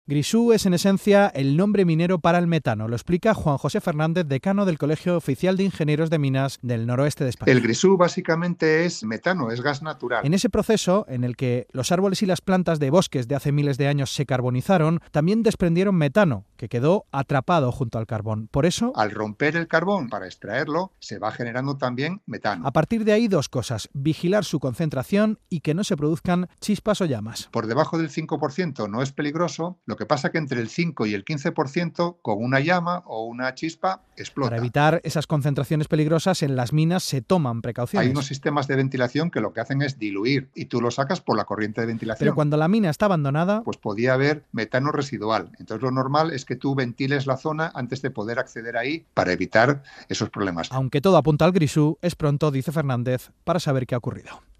Grisú es en esencia el nombre minero para el metano. Lo explica Juan José Fernández, decano del Colegio Oficial de Ingenieros de Minas del Noroeste de España. El grisú básicamente es metano, es gas natural. En ese proceso, en el que los árboles y las plantas de bosques de hace miles de años se carbonizaron, también desprendieron metano, que quedó atrapado junto al carbón. Por eso, al romper el carbón para extraerlo, se va generando también metano. A partir de ahí, dos cosas: vigilar su concentración y que no se produzcan chispas o llamas. Por debajo del 5% no es peligroso, lo que pasa que entre el 5 y el 15% con una llama o una chispa explota. Para evitar esas concentraciones peligrosas, en las minas se toman precauciones. Hay unos sistemas de ventilación que lo que hacen es diluir y tú lo sacas por la corriente de ventilación. Pero cuando la mina está abandonada, pues podía haber metano residual. Entonces lo normal es que tú ventiles la zona antes de poder acceder ahí para evitar esos problemas. Aunque todo apunta al grisú, es pronto, dice Fernández, para saber qué ha ocurrido.